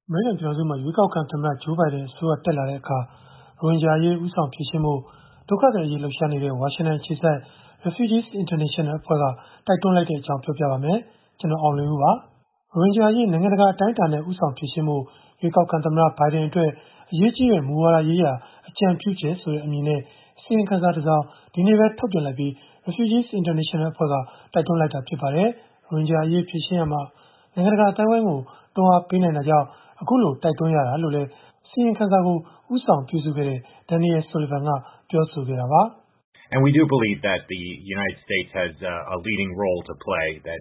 အမေရိကန်ပြည်ထောင်စုမှာရွေးကောက်ခံသမ္မတ Joe Biden အစိုးရတက်လာတဲ့အခါရိုဟင်ဂျာအရေးဦးဆောင်ဖြေရှင်းဖို့ဒုက္ခသည်အရေးလှုပ်ရှားနေတဲ့ဝါရှင်တန်အခြေစိုက် Refugees International အဖွဲ့ကတိုက်တွန်းလိုက်တဲ့အကြောင်းပြောပြပါမယ်။ကျွန်တော်အောင်လွင်ဦးပါ။ရိုဟင်ဂျာအရေးနိုင်ငံတကာအတိုင်းအတာနဲ့ဦးဆောင်ဖြေရှင်းဖို့ရွေးကောက်ခံသမ္မတ Biden အတွက်အရေးကြီးတဲ့မူဝါဒရေးရာအကြံပြုချက်ဆိုတဲ့အမည်နဲ့အစီရင်ခံစာတစ်စောင်ဒီနေ့ပဲထုတ်ပြန်လိုက်ပြီး Refugees International အဖွဲ့ကတိုက်တွန်းလိုက်တာဖြစ်ပါတယ်။ရိုဟင်ဂျာအရေးဖြေရှင်းရမှာနိုင်ငံတကာအတိုင်းအဝိုင်းကိုတွန်းအားပေးနိုင်တာကြောင့်အခုလိုတိုက်တွန်းရတာလို့လည်းအစီရင်ခံစာကိုဦးဆောင်ပြုစုခဲ့တဲ့ Daniel Sullivan ကပြောဆိုခဲ့တာပါ။ And we do believe that the United States has a leading role to play, that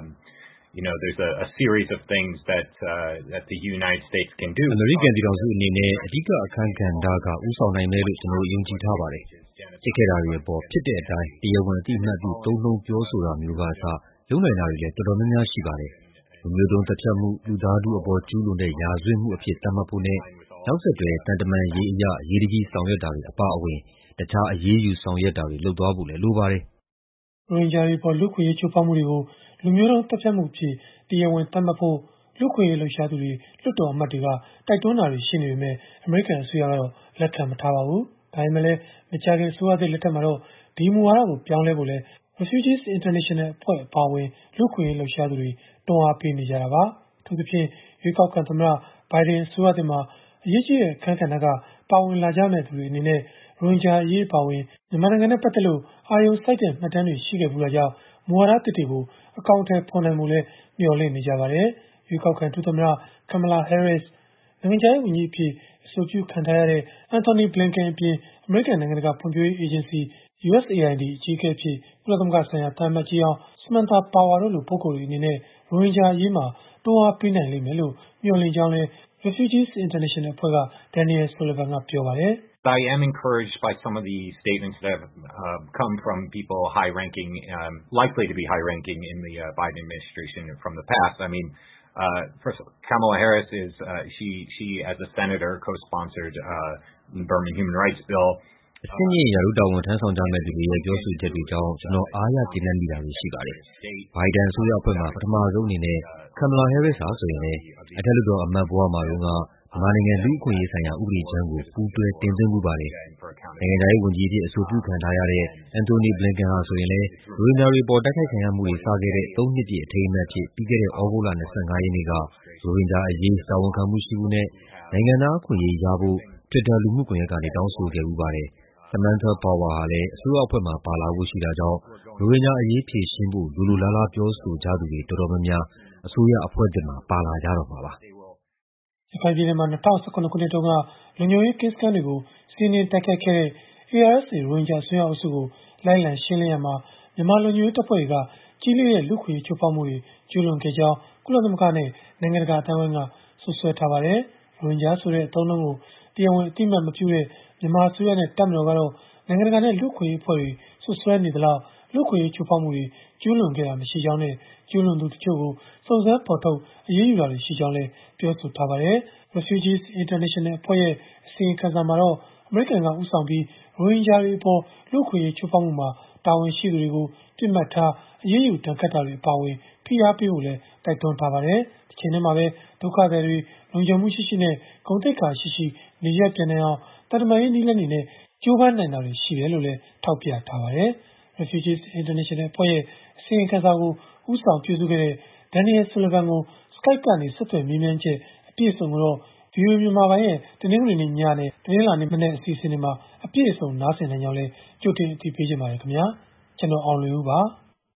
there's a series of things that the United States can do. အမေရိကန်ပြည်ထောင်စုအနေနဲ့အဓိကအခန်းကဏ္ဍကဦးဆောင်နိုင်မယ်လို့ကျွန်တော်ယုံကြည်ထားပါတယ်။ဖြစ်ခဲ့တာတွေအပေါ်ဖြစ်တဲ့အတိုင်းတရားဝင်အသိအမှတ်ပြုသုံးနှုန်းပြောဆိုတာမျိုးကအစလုံနိုင်တာတွေလည်းတော်တော်များများရှိပါတယ်။လူမျိုးတုံးသတ်ဖြတ်မှုလူသားထုအပေါ်ကျူးလွန်တဲ့ရာဇဝတ်မှုအဖြစ်သတ်မှတ်ဖို့နဲ့နောက်ဆက်တွဲတန်တမန်ရေးအရာရေးတကြီးဆောင်ရွက်တာတွေအပါအဝင်တခြားအရေးယူဆောင်ရွက်တာတွေလုပ်သွားဖို့လည်းလိုပါတယ်။ရိုဟင်ဂျာတွေပေါ်လူ့ခွင့်ရေးချိုးဖောက်မှုတွေကိုလူမျိုးတုံးသတ်ဖြတ်မှုအဖြစ်တရားဝင်သတ်မှတ်ဖို့လူ့ခွင့်ရေးလှုပ်ရှားသူတွေလွှတ်တော်အမတ်တွေကတိုက်တွန်းတာတွေရှိနေပေမဲ့အမေရိကန်အစိုးရကတော့လက်ခံမထားပါဘူး။ဒါပေမဲ့လည်းမကြာခင်အစိုးရသစ်လက်ထက်မှာတော့ဒီမူဝါဒကိုပြောင်းလဲဖို့လဲ Refugees International အဖွဲ့အပါအဝင်လူ့ခွင့်ရေးလှုပ်ရှားသူတွေတွန်းအားပေးနေကြတာပါ။သူတို့ဖြင့်ရွေးကောက်ခံသမ္မတ Biden အစိုးရသစ်မှာအရေးကြီးတဲ့အခန်းကဏ္ဍကပါဝင်လာကြမယ့်သူတွေအနေနဲ့ရိုဟင်ဂျာအရေးပါဝင်မြန်မာနိုင်ငံနဲ့ပတ်သက်လို့အာရုံစိုက်တဲ့မှတ်တမ်းတွေရှိခဲ့ဘူးတာကြောင့်မူဝါဒသစ်တွေကိုအကောင့်ထဲပေါ်နိုင်မှုလဲမျှော်လင့်နေကြပါတယ်။ရွေးကောက်ခံဒုသမ္မတ Kamala Harris နိုင်ငံခြားရေးဝန်ကြီးအဖြစ်အဆိုပြုခံထားရတဲ့ Anthony Blinken အပြင်အမေရိကန်နိုင်ငံတကာဖွံ့ဖြိုးရေးအေဂျင်စီ USAID အကြီးအကဲအဖြစ်ကုလသမဂ္ဂဆိုင်ရာသံအမတ်ကြီးဟောင်း Samantha Power တို့လိုပုဂ္ဂိုလ်တွေအနေနဲ့ရိုဟင်ဂျာအရေးမှာတွန်းအားပေးနိုင်လိမ့်မယ်လို့မျှော်လင့်ကြောင်းလဲ Refugees International အဖွဲ့က Daniel Sullivan ကပြောပါတယ်။ I am encouraged by some of the statements that have come from people high-ranking, likely to be high-ranking in the Biden administration from the past. I mean, first, Kamala Harris is she as a senator co-sponsored the Burma Human Rights Bill. အစင်းကြီးရာထူးတာဝန်ထမ်းဆောင်ကြမဲ့သူတွေရဲ့ပြောဆိုချက်တွေကြောင့်ကျွန်တော်အားရကျေနပ်မိတာတွေရှိပါတယ်။ Biden အစိုးရအဖွဲ့မှာပထမဆုံးအနေနဲ့ Kamala Harris ဟာဆိုရင်လည်းအထက်လွှတ်တော်အမတ်ဘဝမှာတုန်းကမြန်မာနိုင်ငံလူ့အခွင့်အရေးဆိုင်ရာဥပဒေကြမ်းကိုပူးတွဲတင်သွင်းမှုပါတယ်။နိုင်ငံခြားရေးဝန်ကြီးအဖြစ်အဆိုပြုခံထားရတဲ့ Anthony Blinken ဟာဆိုရင်လည်းရိုဟင်ဂျာတွေပေါ်တိုက်ခိုက်ခံရမှုတွေစခဲ့တဲ့3နှစ်ပြည့်အထိမ်းအမှတ်ဖြစ်ပြီးခဲ့တဲ့ဩဂုတ်လ25ရက်နေ့ကရိုဟင်ဂျာအရေးတာဝန်ခံမှုရှိမှုနဲ့နိုင်ငံသားအခွင့်အရေးရဖို့ Twitter လူမှုကွန်ရက်ကနေတောင်းဆိုခဲ့ဦးပါတယ်။ Samantha Power ဟာလည်းအစိုးရအဖွဲ့မှာပါလာဖို့ရှိတာကြောင့်ရိုဟင်ဂျာအရေးဖြေရှင်းဖို့လိုလိုလားလားပြောဆိုကြသူတွေတော်တော်များများအစိုးရအဖွဲ့သစ်မှာပါလာကြတော့မှာပါ။ရခိုင်ပြည်နယ်မှာ2019ခုနှစ်တုန်းကလုံခြုံရေးကင်းစခန်းတွေကိုစီးနင်းတိုက်ခိုက်ခဲ့တဲ့ ARSA ရိုဟင်ဂျာအစွန်းရောက်အုပ်စုကိုလိုက်လံရှင်းလင်းရမှာမြန်မာလုံခြုံရေးတပ်ဖွဲ့တွေကကြီးလေးတဲ့လူ့ခွင့်ရေးချိုးဖောက်မှုတွေကျူးလွန်ခဲ့ကြောင်းကုလသမဂ္ဂနဲ့နိုင်ငံတကာအတိုင်းအဝိုင်းကဆွဆွဲထားပါတယ်။ရိုဟင်ဂျာဆိုတဲ့အသုံးအနှုန်းကိုတရားဝင်အသိအမှတ်မပြုတဲ့မြန်မာအစိုးရနဲ့တပ်မတော်ကတော့နိုင်ငံတကာနဲ့လူ့ခွင့်ရေးအဖွဲ့တွေဆွဆွဲနေသလောက်လူ့ခွင့်ရေးချိုးဖောက်မှုတွေကျူးလွန်ခဲ့တာမရှိကြောင်းနဲ့ကျူးလွန်သူတချို့ကိုစုံစမ်းဖော်ထုတ်အရေးယူတာတွေရှိကြောင်းလည်းပြောဆိုထားပါတယ်။ Refugees International အဖွဲ့ရဲ့အစီရင်ခံစာမှာတော့အမေရိကန်ကဦးဆောင်ပြီးရိုဟင်ဂျာတွေအပေါ်လူ့ခွင့်ရေးချိုးဖောက်မှုမှာတာဝန်ရှိသူတွေကိုပြစ်မှတ်ထားအရေးယူဒဏ်ခတ်တာတွေအပါအဝင်ဖိအားပေးဖို့လည်းတိုက်တွန်းထားပါတယ်။ဒီချိန်ထဲမှာပဲဒုက္ခသည်တွေလုံခြုံမှုရှိရှိနဲ့ဂုဏ်သိက္ခာရှိရှိနေရပ်ပြန်နိုင်အောင်တန်တမာရေးနည်းလမ်းတွေနဲ့ကြိုးပမ်းနိုင်တာတွေရှိတယ်လို့လည်းထောက်ပြထားပါတယ်။ Refugees International အဖွဲ့ရဲ့အစီရင်ခံစာကိုဦးဆောင်ပြုစုခဲ့တဲ့ Daniel Sullivan ကို Skype ကနေဆက်သွယ်မေးမြန်းချက်အပြည့်အစုံကိုတော့ VOA မြန်မာပိုင်းရဲ့တနင်္ဂနွေနေ့ညနဲ့တနင်္လာနေ့မနက်အစီအစဉ်တွေမှာအပြည့်အစုံနားဆင်နိုင်ကြောင်းလည်းကြိုတင်အသိပေးချင်ပါတယ်ခင်ဗျာ။ကျွန်တော်အောင်လွင်ဦးပါ။